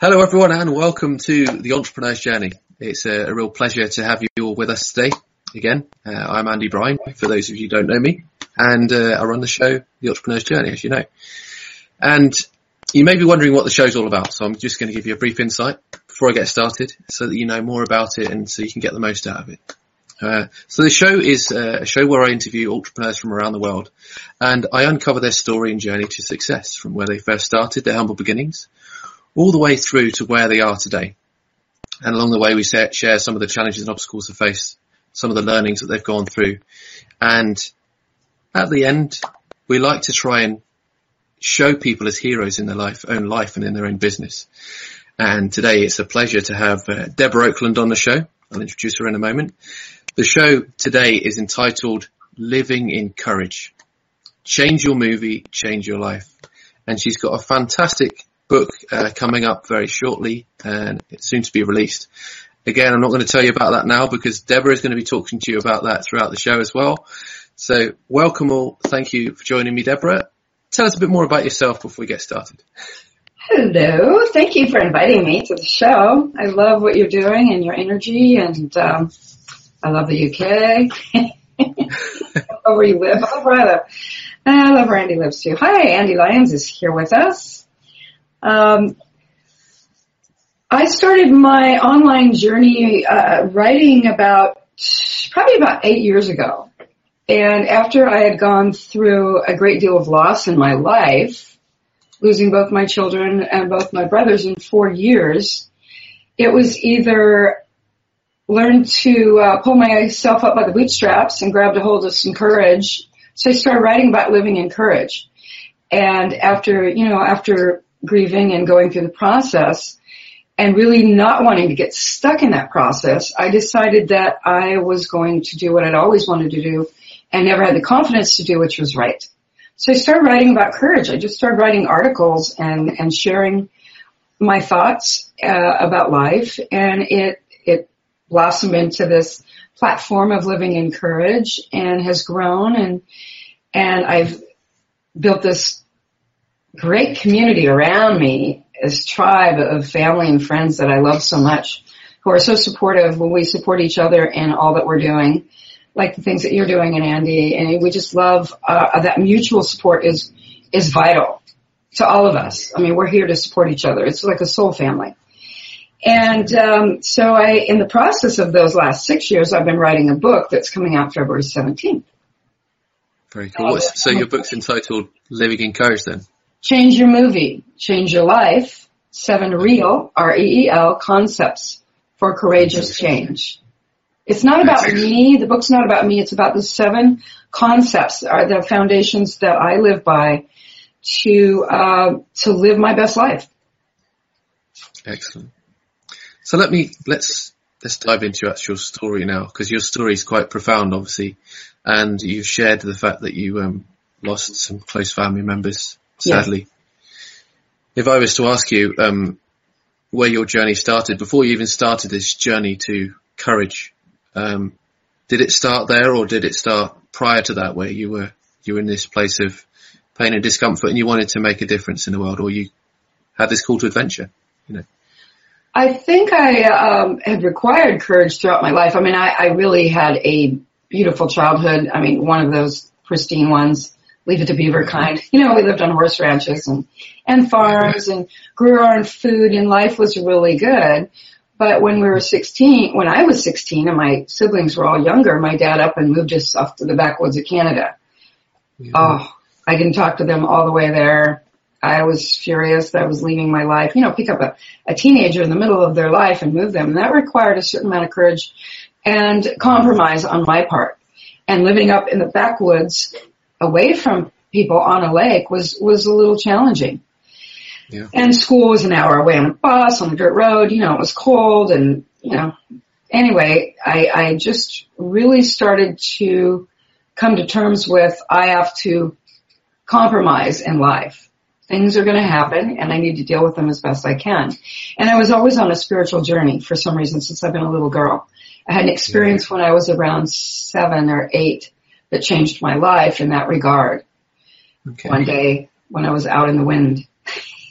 Hello everyone and welcome to the Entrepreneur's Journey. It's a real pleasure to have you all with us today. Again, I'm Andy Bryan, for those of you who don't know me, and I run the show, The Entrepreneur's Journey, as you know. And you may be wondering what the show's all about, so I'm just going to give you a brief insight before I get started so that you know more about it and so you can get the most out of it. So the show is a show where I interview entrepreneurs from around the world and I uncover their story and journey to success from where they first started, their humble beginnings, all the way through to where they are today. And along the way, we share some of the challenges and obstacles they face, some of the learnings that they've gone through. And at the end, we like to try and show people as heroes in their own life and in their own business. And today it's a pleasure to have Deborah Oakland on the show. I'll introduce her in a moment. The show today is entitled Living in Courage. Change your movie, change your life. And she's got a fantastic book coming up very shortly, and it's soon to be released. Again, I'm not going to tell you about that now because Deborah is going to be talking to you about that throughout the show as well. So welcome all. Thank you for joining me, Deborah. Tell us a bit more about yourself before we get started. Hello. Thank you for inviting me to the show. I love what you're doing and your energy, and I love the UK. I love where you live. I love where Andy lives too. Hi, Andy Lyons is here with us. I started my online journey writing probably about 8 years ago. And after I had gone through a great deal of loss in my life, losing both my children and both my brothers in 4 years, it was either learn to pull myself up by the bootstraps and grab a hold of some courage. So I started writing about living in courage. And after grieving and going through the process and really not wanting to get stuck in that process, I decided that I was going to do what I'd always wanted to do and never had the confidence to do, which was write. So I started writing about courage. I just started writing articles and sharing my thoughts about life, and it blossomed into this platform of living in courage and has grown, and I've built this great community around me, this tribe of family and friends that I love so much, who are so supportive when we support each other in all that we're doing, like the things that you're doing, and Andy, and we just love that mutual support is vital to all of us. I mean, we're here to support each other. It's like a soul family. And so in the process of those last 6 years, I've been writing a book that's coming out February 17th. Very cool. So your book's entitled Living in Courage then? Change your movie, change your life, 7 real, REEL, concepts for courageous change. It's not about me. The book's not about me. It's about the 7 concepts, are the foundations that I live by to live my best life. Excellent. So let's dive into your actual story now, because your story is quite profound, obviously, and you've shared the fact that you lost some close family members, sadly. Yes. If I was to ask you where your journey started, before you even started this journey to courage, did it start there, or did it start prior to that, where you were in this place of pain and discomfort and you wanted to make a difference in the world, or you had this call to adventure, you know? I think I had required courage throughout my life. I mean, I really had a beautiful childhood. I mean, one of those pristine ones, Leave It to Beaver kind. You know, we lived on horse ranches and farms and grew our own food, and life was really good. But when I was 16 and my siblings were all younger, my dad up and moved us off to the backwoods of Canada. Yeah. Oh, I didn't talk to them all the way there. I was furious that I was leaving my life, pick up a teenager in the middle of their life and move them. And that required a certain amount of courage and compromise on my part. And living up in the backwoods away from people on a lake was a little challenging. Yeah. And school was an hour away on a bus, on a dirt road, it was cold and, anyway, I just really started to come to terms with I have to compromise in life. Things are going to happen, and I need to deal with them as best I can. And I was always on a spiritual journey for some reason since I've been a little girl. I had an experience when I was around 7 or 8 that changed my life in that regard. Okay. One day when I was out in the wind.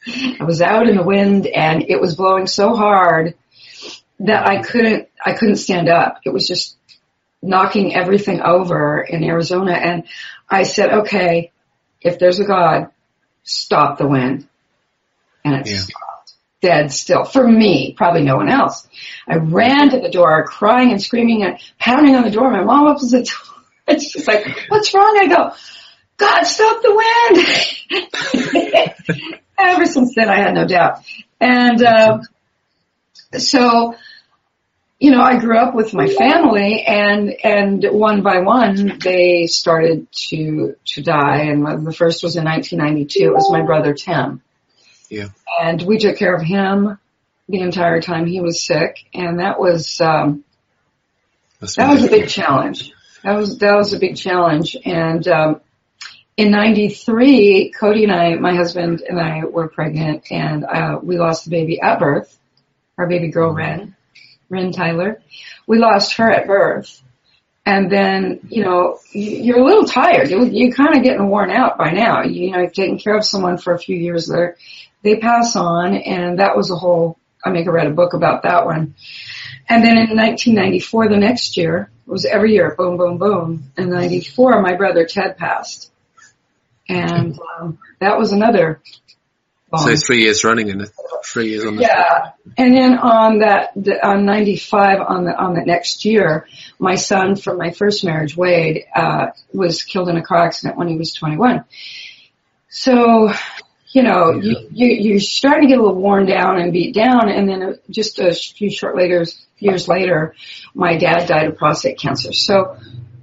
I was out in the wind and it was blowing so hard that I couldn't stand up. It was just knocking everything over in Arizona. And I said, okay, if there's a God, stop the wind. And it stopped dead still. For me, probably no one else. I ran to the door, crying and screaming and pounding on the door. My mom opens the door. And she's like, what's wrong? I go, God, stop the wind. Ever since then, I had no doubt. And so, you know, I grew up with my family, and one by one, they started to die. And the first was in 1992. It was my brother, Tim. Yeah. And we took care of him the entire time he was sick. And that was a big challenge. That was a big challenge. And, in 93, Cody and I, my husband and I were pregnant, and, we lost the baby at birth. Our baby girl, Ren Tyler. We lost her at birth. And then, you know, you're a little tired. You're kind of getting worn out by now. You know, you've taken care of someone for a few years there. They pass on, and that was I read a book about that one. And then in 1994, the next year, it was every year, boom, boom, boom. In 94, my brother Ted passed. And, that was another bomb. So 3 years running and 3 years on the... Yeah. And then on 95, on the next year, my son from my first marriage, Wade, was killed in a car accident when he was 21. So, you know, you're starting to get a little worn down and beat down. And then just a few years later, my dad died of prostate cancer. So,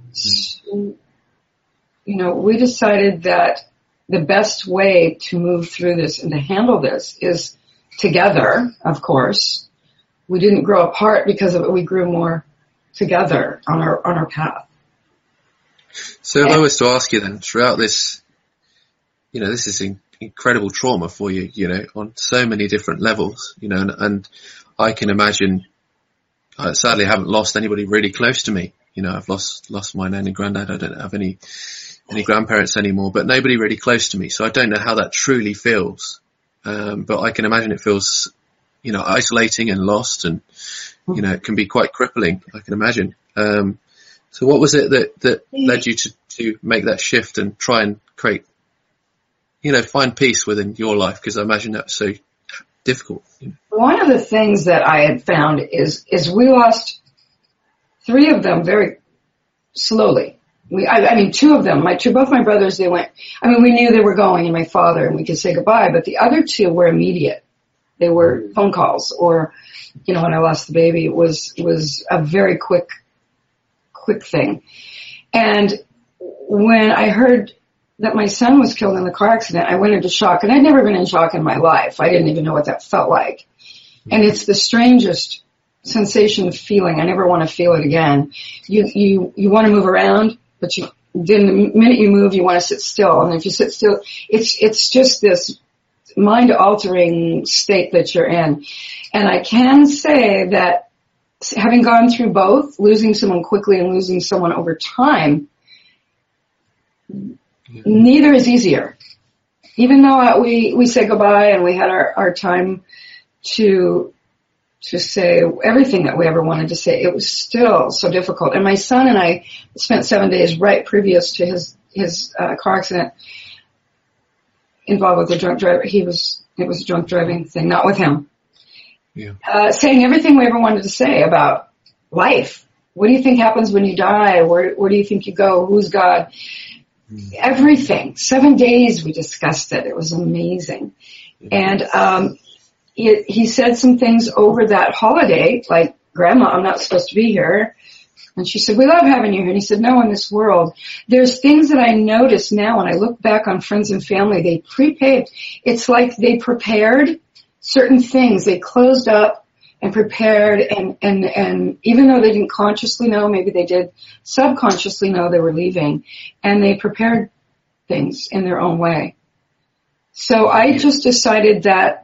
you know, we decided that the best way to move through this and to handle this is together, of course. We didn't grow apart because of it. We grew more together on our path. So if I was to ask you then, throughout this, you know, this is incredible trauma for you, you know, on so many different levels, you know, and I can imagine, I sadly haven't lost anybody really close to me. You know, I've lost my nan and granddad. I don't have any grandparents anymore, but nobody really close to me. So I don't know how that truly feels. But I can imagine it feels, you know, isolating and lost, and, you know, it can be quite crippling, I can imagine. So what was it that led you to make that shift and try and create, you know, find peace within your life? Because I imagine that was so difficult. You know? One of the things that I had found is we lost 3 of them very slowly. Two of them, both my brothers, they went, we knew they were going, and my father, and we could say goodbye, but the other 2 were immediate. They were phone calls, or, you know, when I lost the baby, it was a very quick thing. And when I heard that my son was killed in the car accident, I went into shock, and I'd never been in shock in my life. I didn't even know what that felt like. And it's the strangest sensation of feeling. I never want to feel it again. You want to move around, but then the minute you move, you want to sit still. And if you sit still, it's just this mind-altering state that you're in. And I can say that having gone through both, losing someone quickly and losing someone over time, neither is easier. Even though we said goodbye and we had our time to say everything that we ever wanted to say, it was still so difficult. And my son and I spent 7 days right previous to his car accident involved with a drunk driver. It was a drunk driving thing, not with him. Yeah. Saying everything we ever wanted to say about life. What do you think happens when you die? Where do you think you go? Who's God? Everything. 7 days we discussed it. It was amazing. And he said some things over that holiday, like, Grandma, I'm not supposed to be here. And she said, we love having you here. And he said, no, in this world, there's things that I notice now when I look back on friends and family, they prepaid. It's like they prepared certain things. They closed up and prepared, and even though they didn't consciously know, maybe they did subconsciously know they were leaving, and they prepared things in their own way. So I just decided that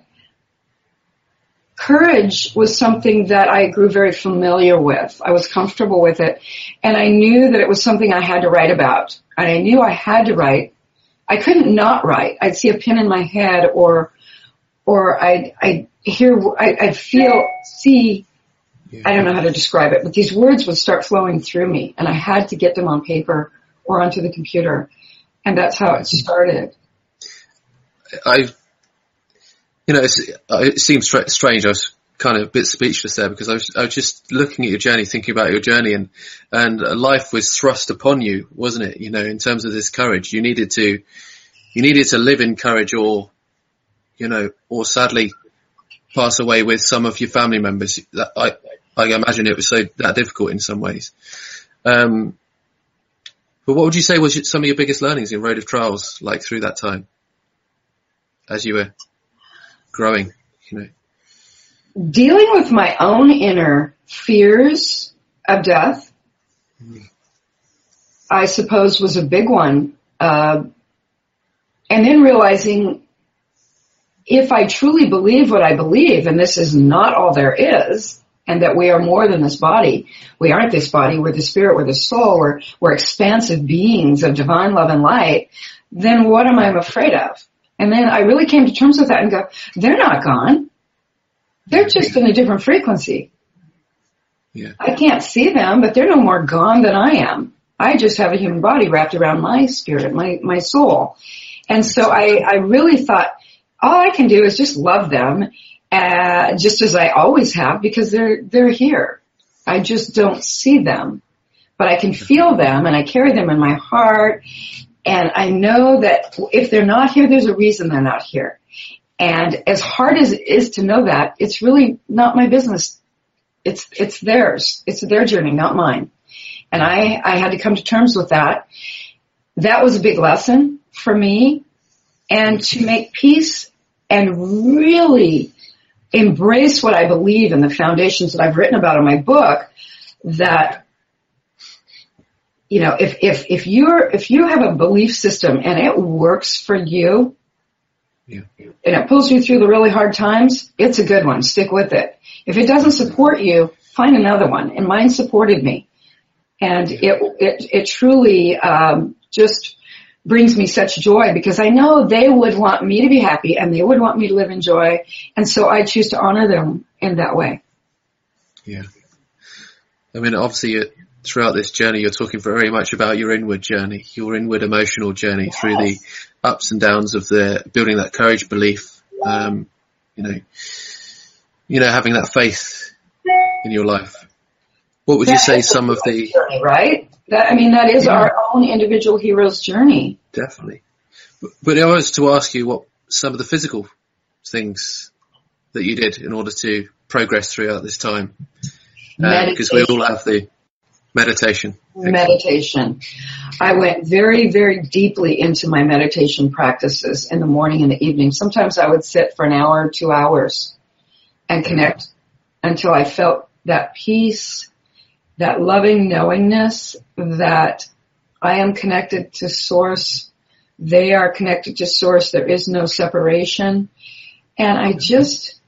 courage was something that I grew very familiar with. I was comfortable with it, and I knew that it was something I had to write about. And I knew I had to write. I couldn't not write. I'd see a pin in my head or or I hear, I feel, see, I don't know how to describe it, but these words would start flowing through me, and I had to get them on paper or onto the computer, and that's how it started. It seems strange. I was kind of a bit speechless there because I was just looking at your journey, thinking about your journey, and life was thrust upon you, wasn't it? You know, in terms of this courage, you needed to live in courage, or sadly pass away with some of your family members. I imagine it was so that difficult in some ways. But what would you say was some of your biggest learnings in Road of Trials, like through that time, as you were growing, Dealing with my own inner fears of death, I suppose, was a big one. And then realizing if I truly believe what I believe, and this is not all there is, and that we are more than this body, we aren't this body, we're the spirit, we're the soul, we're expansive beings of divine love and light, then what am I afraid of? And then I really came to terms with that and go, they're not gone. They're just in a different frequency. Yeah. I can't see them, but they're no more gone than I am. I just have a human body wrapped around my spirit, my soul. And so I really thought, all I can do is just love them, just as I always have, because they're here. I just don't see them, but I can feel them, and I carry them in my heart. And I know that if they're not here, there's a reason they're not here. And as hard as it is to know that, it's really not my business. It's theirs. It's their journey, not mine. And I had to come to terms with that. That was a big lesson for me. And to make peace and really embrace what I believe in the foundations that I've written about in my book, that if you have a belief system and it works for you, yeah, and it pulls you through the really hard times, it's a good one. Stick with it. If it doesn't support you, find another one. And mine supported me. And it truly just brings me such joy, because I know they would want me to be happy and they would want me to live in joy. And so I choose to honor them in that way. Yeah. I mean, obviously, throughout this journey, you're talking very much about your inward journey, your inward emotional journey, yes, through the ups and downs of the building that courage belief, having that faith in your life. What would you say some of the journey, right? That is our own individual hero's journey. Definitely. But I was to ask you what some of the physical things that you did in order to progress throughout this time, because we all have the meditation. Meditation. I went very, very deeply into my meditation practices in the morning and the evening. Sometimes I would sit for an hour, 2 hours, and connect until I felt that peace, that loving knowingness that I am connected to Source. They are connected to Source. There is no separation. And I just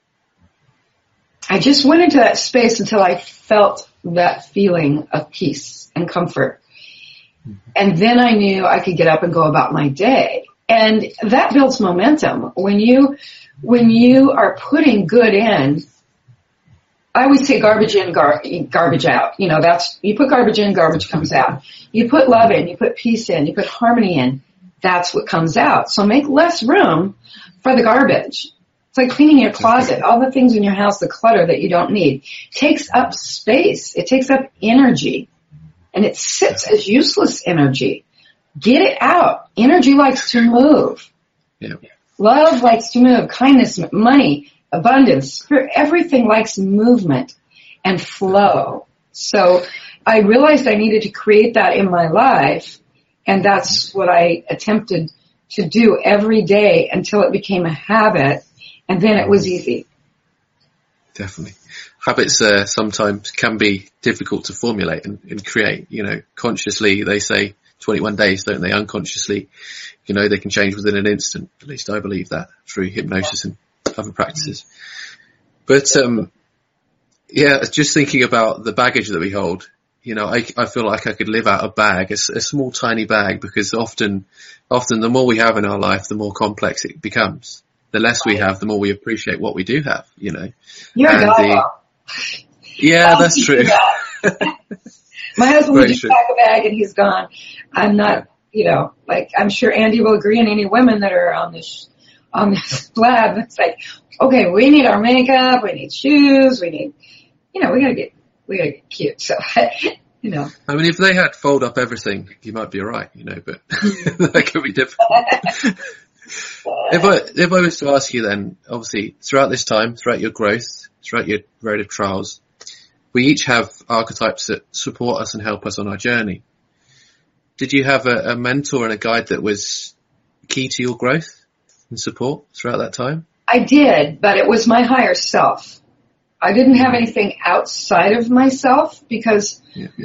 went into that space until I felt that feeling of peace and comfort. And then I knew I could get up and go about my day. And that builds momentum. When you are putting good in, I always say garbage in, garbage out. You put garbage in, garbage comes out. You put love in, you put peace in, you put harmony in. That's what comes out. So make less room for the garbage. It's like cleaning your closet. All the things in your house, the clutter that you don't need, takes up space. It takes up energy. And it sits as useless energy. Get it out. Energy likes to move. Yeah. Love likes to move. Kindness, money, abundance, everything likes movement and flow. So I realized I needed to create that in my life, and that's what I attempted to do every day until it became a habit, and then it was easy. Definitely. Habits sometimes can be difficult to formulate and create. Consciously they say 21 days, don't they? Unconsciously, they can change within an instant. At least I believe that through hypnosis and other practices. But just thinking about the baggage that we hold, I feel like I could live out a bag, a small tiny bag, because often the more we have in our life, the more complex it becomes. the less we have, the more we appreciate what we do have, you know. You're a guy. Yeah, that's true. My husband would Very just true. pack a bag and he's gone. I'm not, you know, like, I'm sure Andy will agree, and any women that are on this lab, it's like, okay, we need our makeup, we need shoes, we need, you know, we gotta get cute. So, you know. I mean, if they had fold up everything, you might be alright, you know, but that could be different. If I was to ask you then, obviously, throughout this time, throughout your growth, throughout your road of trials, we each have archetypes that support us and help us on our journey. Did you have a mentor and a guide that was key to your growth and support throughout that time? I did, but it was my higher self. I didn't have anything outside of myself because,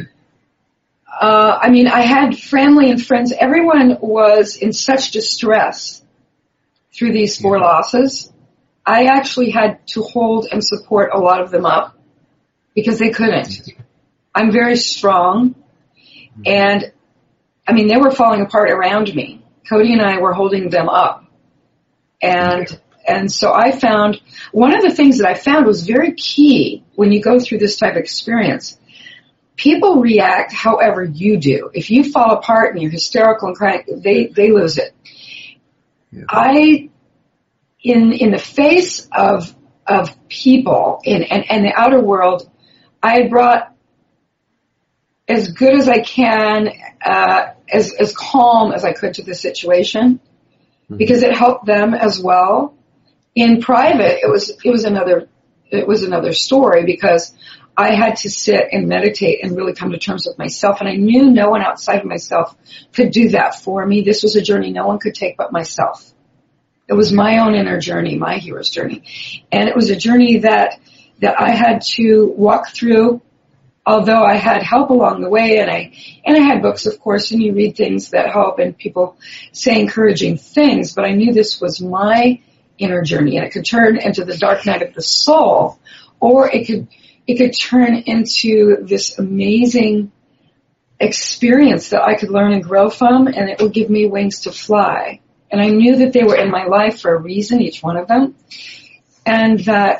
I mean, I had family and friends. Everyone was in such distress through these 4 losses. I actually had to hold and support a lot of them up because they couldn't. I'm very strong, and I mean, they were falling apart around me. Cody and I were holding them up. And so I found, one of the things that I found was very key when you go through this type of experience. People react however you do. If you fall apart and you're hysterical and crying, they lose it. Yeah. In the face of people and the outer world, I had brought as good as I can, as calm as I could to the situation, because it helped them as well. In private, it was another story, because I had to sit and meditate and really come to terms with myself, and I knew no one outside of myself could do that for me. This was a journey no one could take but myself. It was my own inner journey, my hero's journey, and it was a journey that I had to walk through. Although I had help along the way, and I had books, of course, and you read things that help, and people say encouraging things, but I knew this was my inner journey, and it could turn into the dark night of the soul, or it could turn into this amazing experience that I could learn and grow from, and it would give me wings to fly. And I knew that they were in my life for a reason, each one of them, and that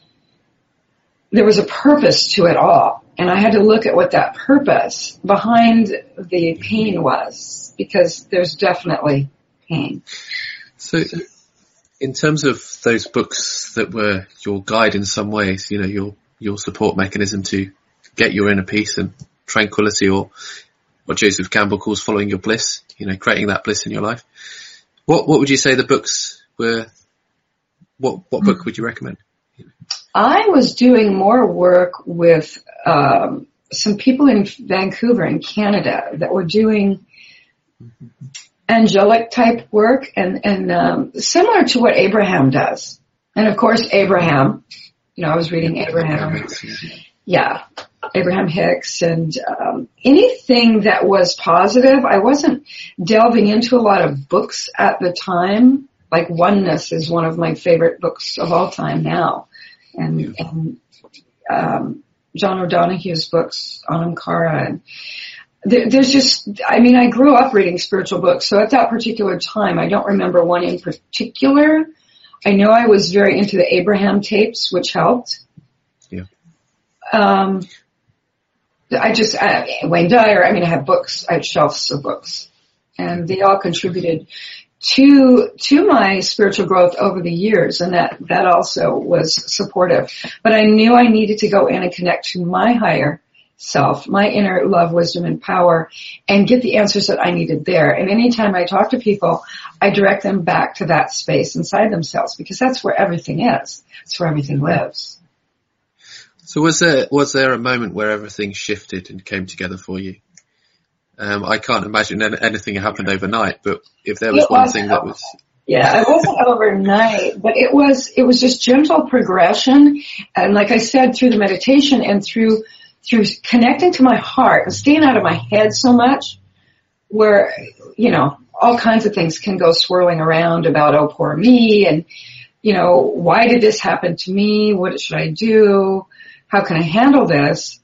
there was a purpose to it all. And I had to look at what that purpose behind the pain was, because there's definitely pain. So in terms of those books that were your guide in some ways, you know, your support mechanism to get your inner peace and tranquility, or what Joseph Campbell calls following your bliss, you know, creating that bliss in your life. What would you say the books were? What book would you recommend? I was doing more work with some people in Vancouver in Canada that were doing angelic type work, and similar to what Abraham does. And of course, Abraham, you know, I was reading Abraham. Yeah, Abraham Hicks, and anything that was positive. I wasn't delving into a lot of books at the time. Like Oneness is one of my favorite books of all time now. And John O'Donohue's books, Anamkara, and there's just, I mean, I grew up reading spiritual books, so at that particular time, I don't remember one in particular. I know I was very into the Abraham tapes, which helped. Yeah. Wayne Dyer, I mean, I have books, I have shelves of books, and they all contributed to my spiritual growth over the years, and that also was supportive. But I knew I needed to go in and connect to my higher self, my inner love, wisdom, and power, and get the answers that I needed there. And anytime I talk to people, I direct them back to that space inside themselves, because that's where everything is. That's where everything lives. So was there a moment where everything shifted and came together for you? I can't imagine anything happened overnight, but if there was one thing that was... Yeah, it wasn't overnight, but it was just gentle progression. And like I said, through the meditation and through connecting to my heart and staying out of my head so much, where, you know, all kinds of things can go swirling around about, oh, poor me, and, you know, why did this happen to me? What should I do? How can I handle this?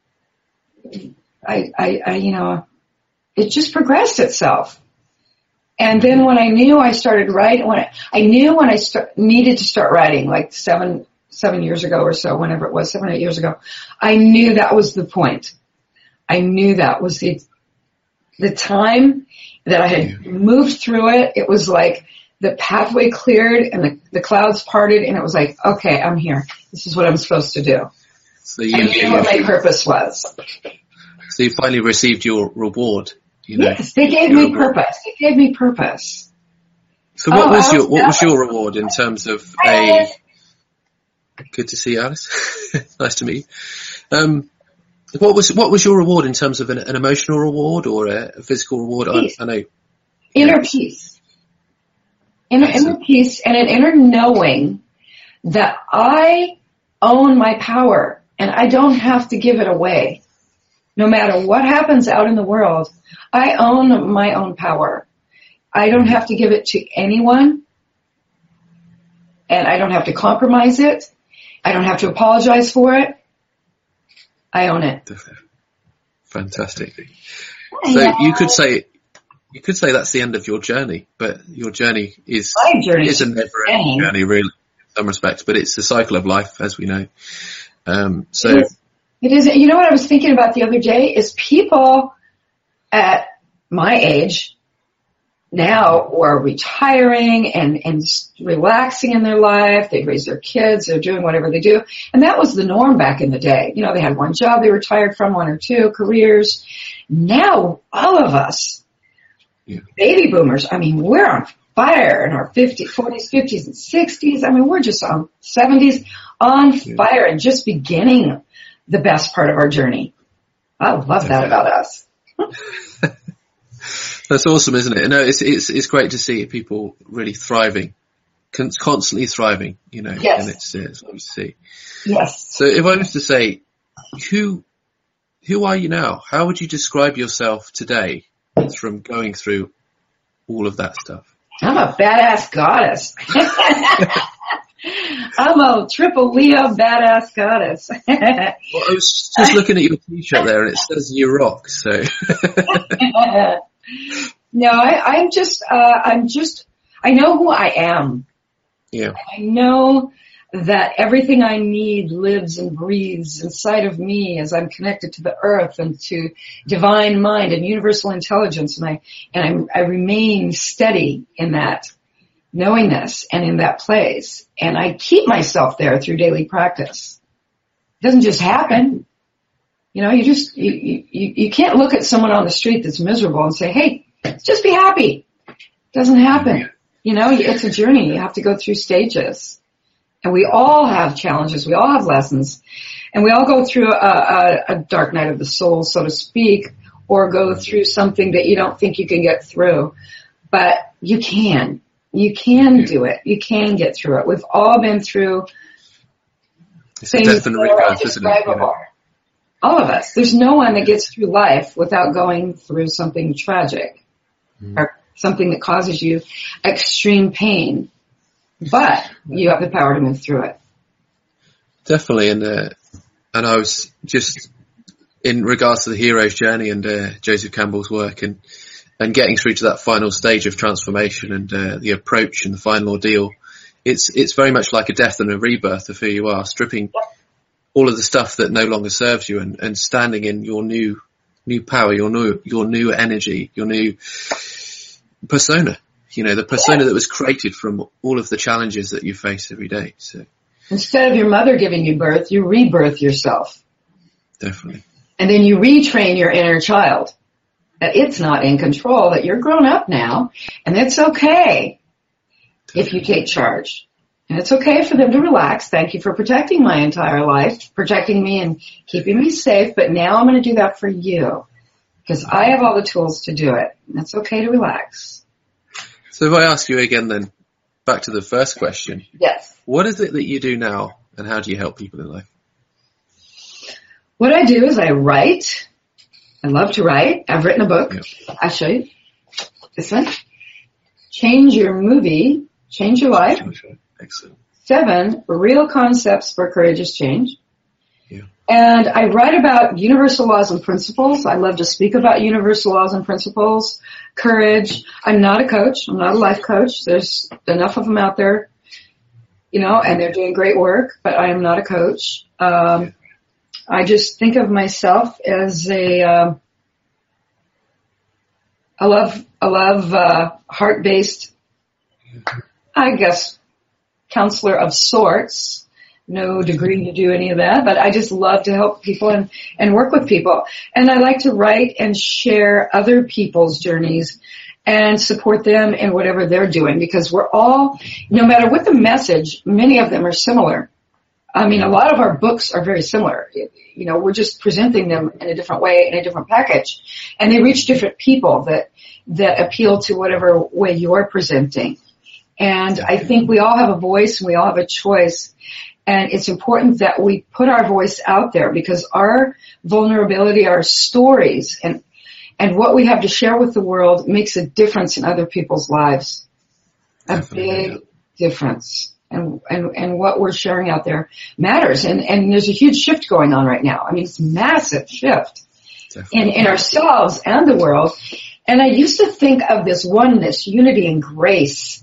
You know, it just progressed itself. And then when I knew I started writing, needed to start writing, like seven years ago or so, whenever it was, 7 or 8 years ago, I knew that was the point. I knew that was the time that I had moved through it. It was like the pathway cleared and the clouds parted, and it was like, okay, I'm here. This is what I'm supposed to do. So I knew what my purpose was. So you finally received your reward. Yes, they gave me purpose. They gave me purpose. So what was your reward in terms of a? Good to see you, Alice. Nice to meet you. What was your reward in terms of an emotional reward or a physical reward? Peace. I know. Inner peace. Inner peace and an inner knowing that I own my power and I don't have to give it away. No matter what happens out in the world, I own my own power. I don't have to give it to anyone, and I don't have to compromise it. I don't have to apologize for it. I own it. Fantastic. So you could say that's the end of your journey, but your journey is a never-ending journey, really, in some respects. But it's the cycle of life, as we know. It is. You know what I was thinking about the other day is people at my age now are retiring and relaxing in their life. They raise their kids. They're doing whatever they do. And that was the norm back in the day. You know, they had one job they retired from, one or two careers. Now, all of us, baby boomers, I mean, we're on fire in our 40s, 50s, and 60s. I mean, we're just on 70s on fire and just beginning the best part of our journey. I love that about us. That's awesome, isn't it? No, it's great to see people really thriving, constantly thriving, you know. Yes. And it's nice to see. Yes. So if I was to say, who are you now? How would you describe yourself today from going through all of that stuff? I'm a badass goddess. I'm a triple Leo badass goddess. Well, I was just looking at your t-shirt there and it says you rock, so. No, I know who I am. Yeah. I know that everything I need lives and breathes inside of me as I'm connected to the earth and to divine mind and universal intelligence, and I remain steady in that knowingness and in that place, and I keep myself there through daily practice. It doesn't just happen. You know, you can't look at someone on the street that's miserable and say, hey, just be happy. It doesn't happen. You know, it's a journey. You have to go through stages. And we all have challenges. We all have lessons. And we all go through a dark night of the soul, so to speak, or go through something that you don't think you can get through. But you can. You can do it. You can get through it. We've all been through things that are indescribable. All of us. There's no one that gets through life without going through something tragic or something that causes you extreme pain. But you have the power to move through it. Definitely. And I was just in regards to the hero's journey and Joseph Campbell's work and getting through to that final stage of transformation and the approach and the final ordeal, it's very much like a death and a rebirth of who you are, stripping all of the stuff that no longer serves you and standing in your new power, your new energy, your new persona. You know, the persona that was created from all of the challenges that you face every day. So instead of your mother giving you birth, you rebirth yourself. Definitely. And then you retrain your inner child that it's not in control, that you're grown up now, and it's okay if you take charge. And it's okay for them to relax. Thank you for protecting my entire life, protecting me and keeping me safe, but now I'm going to do that for you because I have all the tools to do it. And it's okay to relax. So if I ask you again then, back to the first question. Yes. What is it that you do now and how do you help people in life? What I do is I write. I love to write. I've written a book. Yep. I'll show you. This one. Change Your Movie. Change Your Life. Excellent. 7 Real Concepts for Courageous Change. Yeah. And I write about universal laws and principles. I love to speak about universal laws and principles, courage. I'm not a coach. I'm not a life coach. There's enough of them out there, and they're doing great work, but I am not a coach. I just think of myself as I love heart-based, I guess, counselor of sorts. No degree to do any of that, but I just love to help people and work with people. And I like to write and share other people's journeys and support them in whatever they're doing, because we're all, no matter what the message, many of them are similar. I mean, a lot of our books are very similar. We're just presenting them in a different way, in a different package. And they reach different people that appeal to whatever way you're presenting. And I think we all have a voice and we all have a choice. And it's important that we put our voice out there, because our vulnerability, our stories, and what we have to share with the world makes a difference in other people's lives. A big difference. And what we're sharing out there matters. And there's a huge shift going on right now. I mean, it's a massive shift in ourselves and the world. And I used to think of this oneness, unity, and grace,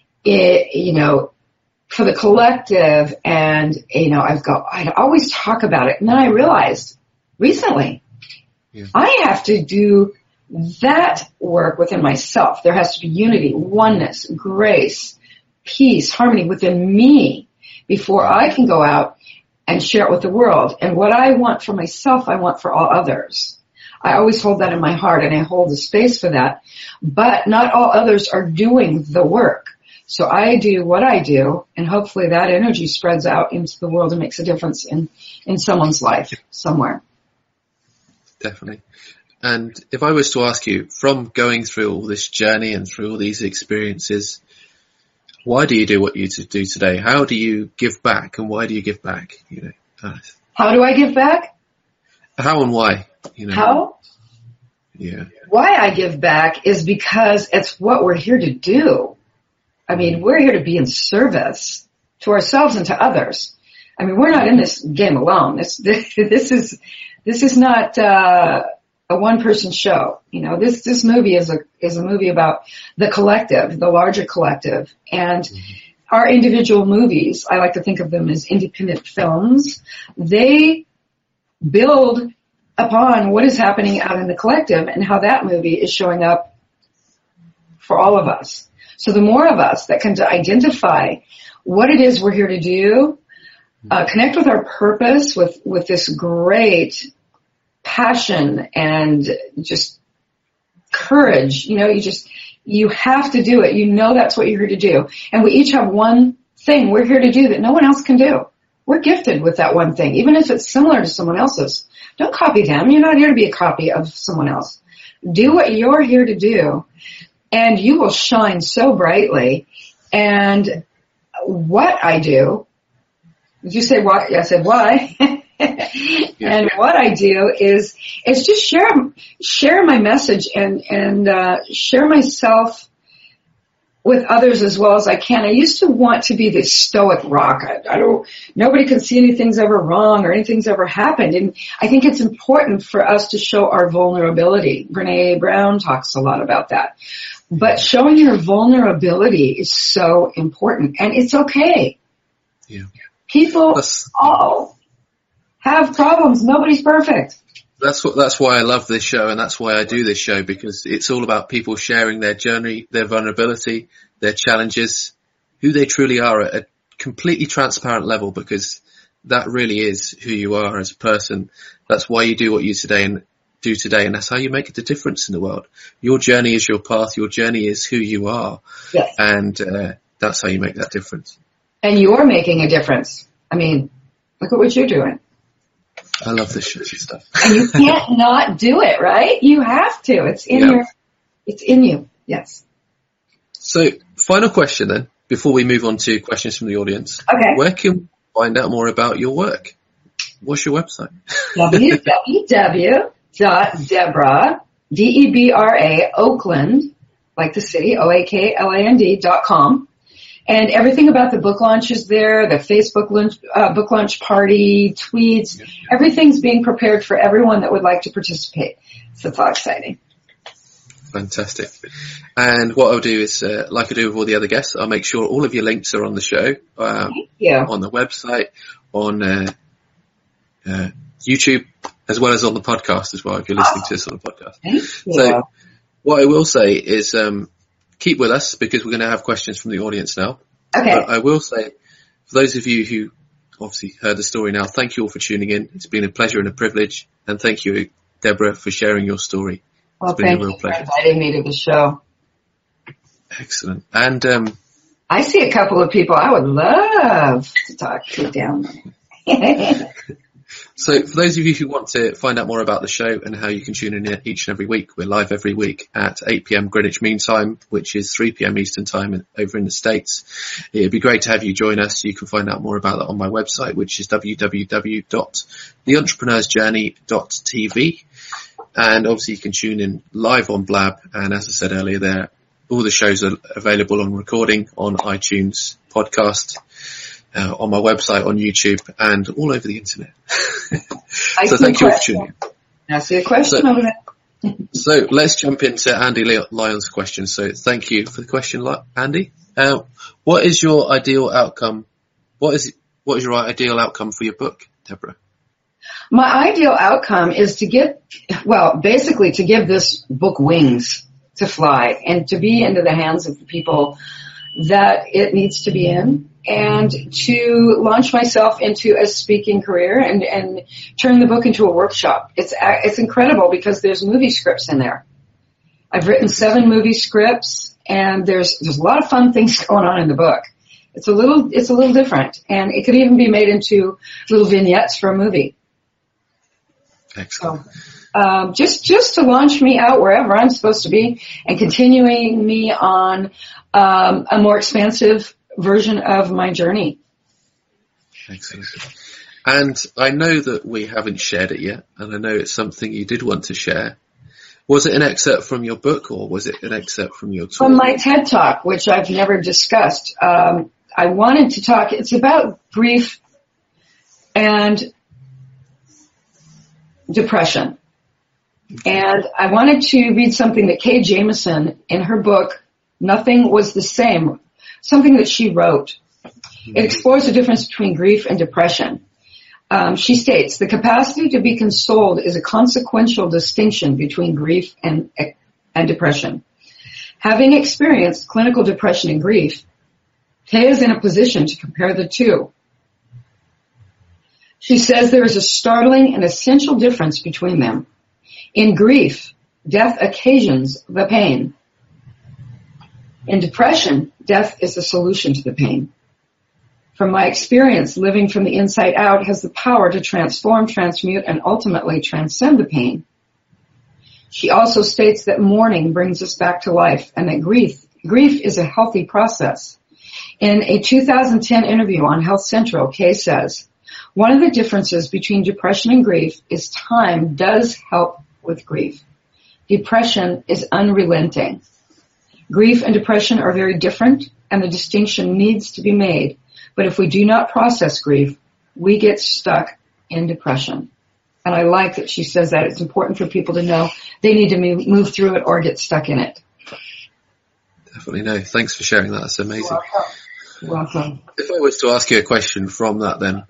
for the collective, and I'd always talk about it, and then I realized recently I have to do that work within myself. There has to be unity, oneness, grace, peace, harmony within me before I can go out and share it with the world. And what I want for myself, I want for all others. I always hold that in my heart, and I hold the space for that. But not all others are doing the work. So I do what I do, and hopefully that energy spreads out into the world and makes a difference in someone's life somewhere. Definitely. And if I was to ask you, from going through all this journey and through all these experiences, why do you do what you do today? How do you give back, and why do you give back? How do I give back? How and why? How? Yeah. Why I give back is because it's what we're here to do. I mean, we're here to be in service to ourselves and to others. I mean, we're not in this game alone. This is not a one-person show. This movie is a movie about the collective, the larger collective, and our individual movies. I like to think of them as independent films. They build upon what is happening out in the collective and how that movie is showing up for all of us. So the more of us that can identify what it is we're here to do, connect with our purpose, with this great passion and just courage, you have to do it. That's what you're here to do. And we each have one thing we're here to do that no one else can do. We're gifted with that one thing, even if it's similar to someone else's. Don't copy them. You're not here to be a copy of someone else. Do what you're here to do, and you will shine so brightly. And what I do, did you say why? I said why. And what I do is just share my message and share myself with others as well as I can. I used to want to be this stoic rock. Nobody can see anything's ever wrong or anything's ever happened. And I think it's important for us to show our vulnerability. Brené Brown talks a lot about that. But showing your vulnerability is so important, and it's okay. Yeah. People all have problems. Nobody's perfect. That's why I love this show, and that's why I do this show, because it's all about people sharing their journey, their vulnerability, their challenges, who they truly are at a completely transparent level, because that really is who you are as a person. That's why you do what you do today, and that's how you make a difference in the world. Your journey is your path. Your journey is who you are. Yes. And that's how you make that difference. And you're making a difference. I mean, look at what you're doing. I love this show stuff. And you can't not do it, right? You have to. It's in you. Yes. So, final question then, before we move on to questions from the audience. Okay. Where can we find out more about your work? What's your website? www.Debra, Debra, Oakland, like the city, OAKLAND.com. And everything about the book launch is there, the Facebook book launch party, tweets, everything's being prepared for everyone that would like to participate. So it's all exciting. Fantastic. And what I'll do is, like I do with all the other guests, I'll make sure all of your links are on the show, on the website, on YouTube, as well as on the podcast as well, if you're listening to this on the podcast. So what I will say is keep with us, because we're going to have questions from the audience now. Okay. But I will say, for those of you who obviously heard the story now, thank you all for tuning in. It's been a pleasure and a privilege. And thank you, Deborah, for sharing your story. Well, thank you for inviting me to the show. Excellent. And I see a couple of people I would love to talk to down there. So for those of you who want to find out more about the show and how you can tune in each and every week, we're live every week at 8 p.m. Greenwich Mean Time, which is 3 p.m. Eastern Time over in the States. It'd be great to have you join us. You can find out more about that on my website, which is www.theentrepreneur'sjourney.tv. And obviously you can tune in live on Blab. And as I said earlier, all the shows are available on recording on iTunes, podcast, on my website, on YouTube, and all over the internet. So thank you for tuning in. I see a question over there. So let's jump into Andy Lyon's question. So thank you for the question, Andy. What is your ideal outcome? What is your ideal outcome for your book, Deborah? My ideal outcome is to basically to give this book wings to fly and to be into the hands of the people that it needs to be in, and to launch myself into a speaking career and turn the book into a workshop. It's incredible because there's movie scripts in there. I've written 7 movie scripts, and there's a lot of fun things going on in the book. It's a little different, and it could even be made into little vignettes for a movie. Excellent. So, just to launch me out wherever I'm supposed to be and continuing me on a more expansive version of my journey. Excellent. And I know that we haven't shared it yet, and I know it's something you did want to share. Was it an excerpt from your book, or was it an excerpt from your talk? From my TED Talk, which I've never discussed. I wanted to talk, it's about grief and depression. And I wanted to read something that Kay Jamison, in her book, Nothing Was the Same, something that she wrote. It explores the difference between grief and depression. She states, the capacity to be consoled is a consequential distinction between grief and depression. Having experienced clinical depression and grief, Kay is in a position to compare the two. She says there is a startling and essential difference between them. In grief, death occasions the pain. In depression, death is the solution to the pain. From my experience, living from the inside out has the power to transform, transmute, and ultimately transcend the pain. She also states that mourning brings us back to life, and that grief is a healthy process. In a 2010 interview on Health Central, Kay says, one of the differences between depression and grief is time does help with grief. Depression is unrelenting. Grief and depression are very different, and the distinction needs to be made. But if we do not process grief, we get stuck in depression. And I like that she says that. It's important for people to know they need to move through it or get stuck in it. Definitely no. Thanks for sharing that. That's amazing. You're welcome. If I was to ask you a question from that then,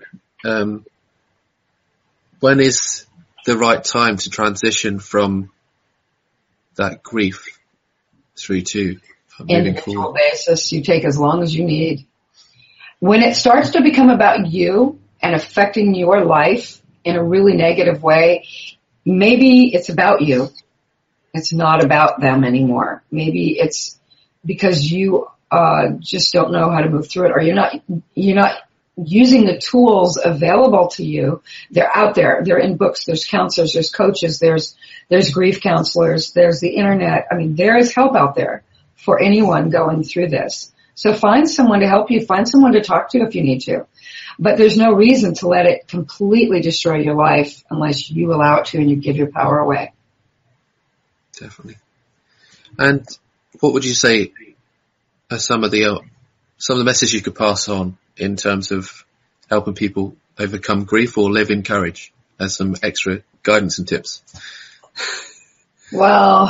when is the right time to transition from that grief through to moving individual forward? Basis, you take as long as you need. When it starts to become about you and affecting your life in a really negative way, maybe it's about you. It's not about them anymore. Maybe it's because you just don't know how to move through it, or you're not using the tools available to you. They're out there. They're in books. There's counselors. There's coaches. There's grief counselors. There's the internet. I mean, there is help out there for anyone going through this. So find someone to help you. Find someone to talk to if you need to. But there's no reason to let it completely destroy your life unless you allow it to and you give your power away. Definitely. And what would you say are some of the some of the messages you could pass on in terms of helping people overcome grief or live in courage as some extra guidance and tips? Well,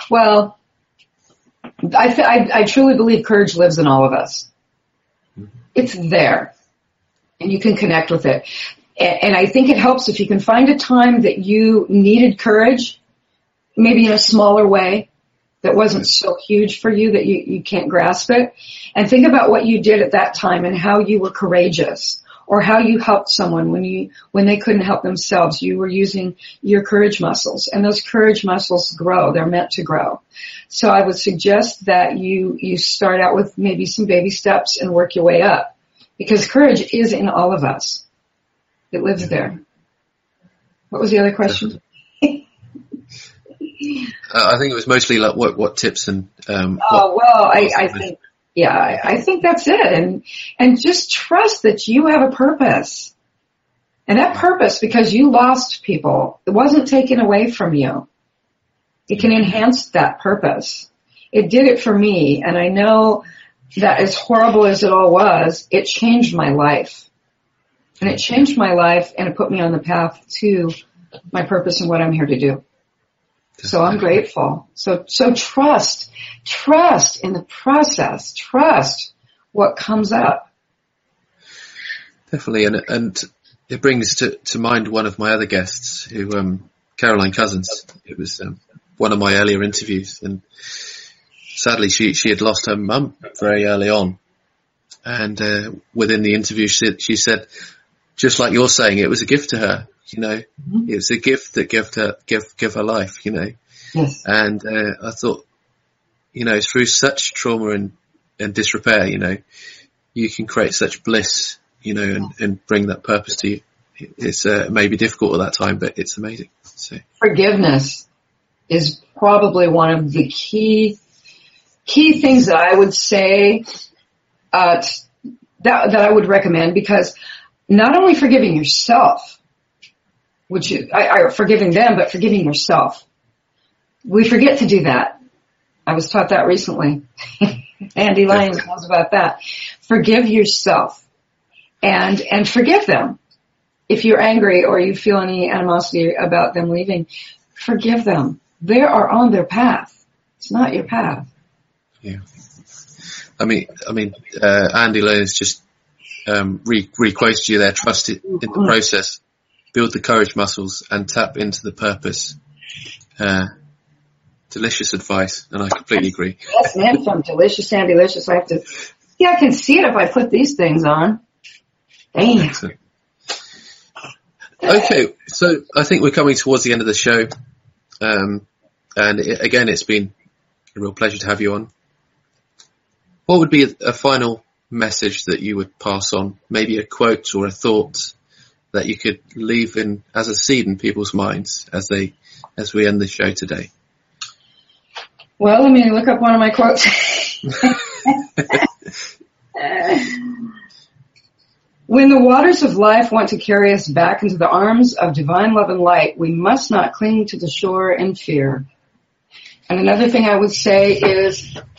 I truly believe courage lives in all of us. It's there, and you can connect with it. And I think it helps if you can find a time that you needed courage, maybe in a smaller way that wasn't so huge for you that you can't grasp it, and think about what you did at that time and how you were courageous, or how you helped someone when they couldn't help themselves. You were using your courage muscles, and those courage muscles grow. They're meant to grow. So I would suggest that you start out with maybe some baby steps and work your way up, because courage is in all of us. It lives there. What was the other question? I think it was mostly like what tips and I think that's it. And just trust that you have a purpose. And that purpose, because you lost people, it wasn't taken away from you. It can enhance that purpose. It did it for me, and I know that as horrible as it all was, it changed my life. And it changed my life, and it put me on the path to my purpose and what I'm here to do. So I'm grateful. So trust in the process. Trust what comes up. Definitely, and it brings to mind one of my other guests, who Caroline Cousins. It was one of my earlier interviews, and sadly she had lost her mum very early on. And within the interview, she said, just like you're saying, it was a gift to her. It was a gift that gave her life. Yes. And I thought, through such trauma and disrepair, you can create such bliss, and bring that purpose to you. It's maybe difficult at that time, but it's amazing. So forgiveness is probably one of the key things that I would say that I would recommend, because not only forgiving yourself, which forgiving them, but forgiving yourself. We forget to do that. I was taught that recently. Andy Lyons knows about that. Forgive yourself and forgive them. If you're angry or you feel any animosity about them leaving, forgive them. They are on their path. It's not your path. Yeah. I mean, Andy Lyons just re-quoted you there. Trust it in the process, build the courage muscles, and tap into the purpose. Delicious advice, and I completely agree. Yes, man, from Delicious and Delicious. I can see it if I put these things on. Damn. Okay, so I think we're coming towards the end of the show. And again, it's been a real pleasure to have you on. What would be a final message that you would pass on? Maybe a quote or a thought that you could leave in as a seed in people's minds as we end the show today. Well, let me look up one of my quotes. When the waters of life want to carry us back into the arms of divine love and light, we must not cling to the shore in fear. And another thing I would say is,